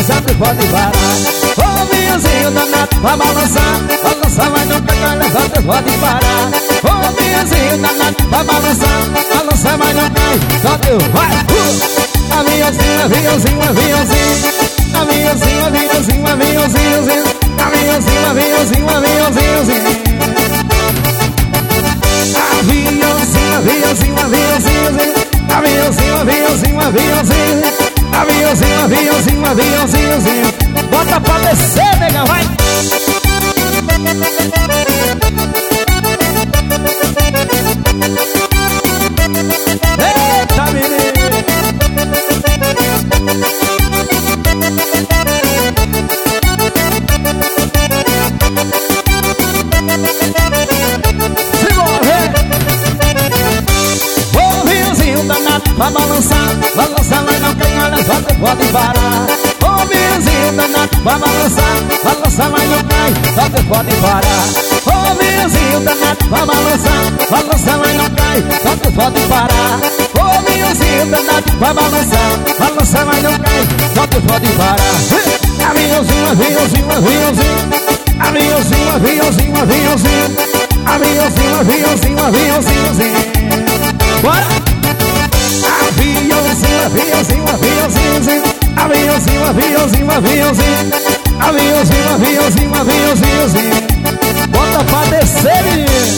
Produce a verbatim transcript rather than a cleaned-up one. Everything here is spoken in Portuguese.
só tu pode parar. Ô aviãozinho danado pra balançar, balançar vai no cacalho, só tu pode parar. Ô aviãozinho danado pra balançar, balançar vai no cacalho, só tu vai. uh! Aviãozinho, aviãozinho, aviãozinho, aviãozinho, aviãozinho, aviãozinho, aviãozinho, aviãozinho, aviãozinho, aviãozinho, aviãozinho, aviãozinho, aviãozinho, aviãozinho, aviãozinho, aviãozinho, aviãozinho, aviãozinho. Bota pra descer, nega, vai! Eita, menino! Pra balançar, balançar mas não tem olha, só tu pode parar. Ô vizinho danado, pra balançar, balançar mas não cai, só tu pode parar. Ô vizinho danado, pra balançar, balançar mas não cai, só tu pode parar. Ô vizinho danado, pra balançar, balançar mas não cai, só tu pode parar. Aviãozinho, aviãozinho, aviãozinho, aviãozinho, aviãozinho, aviãozinho, aviãozinho, aviãozinho, aviãozinho. Bora! Aviãozinho, aviãozinho, aviãozinho, aviãozinho, aviãozinho, aviãozinho, aviãozinho, aviãozinho, aviãozinho. Bota pra descer, menino.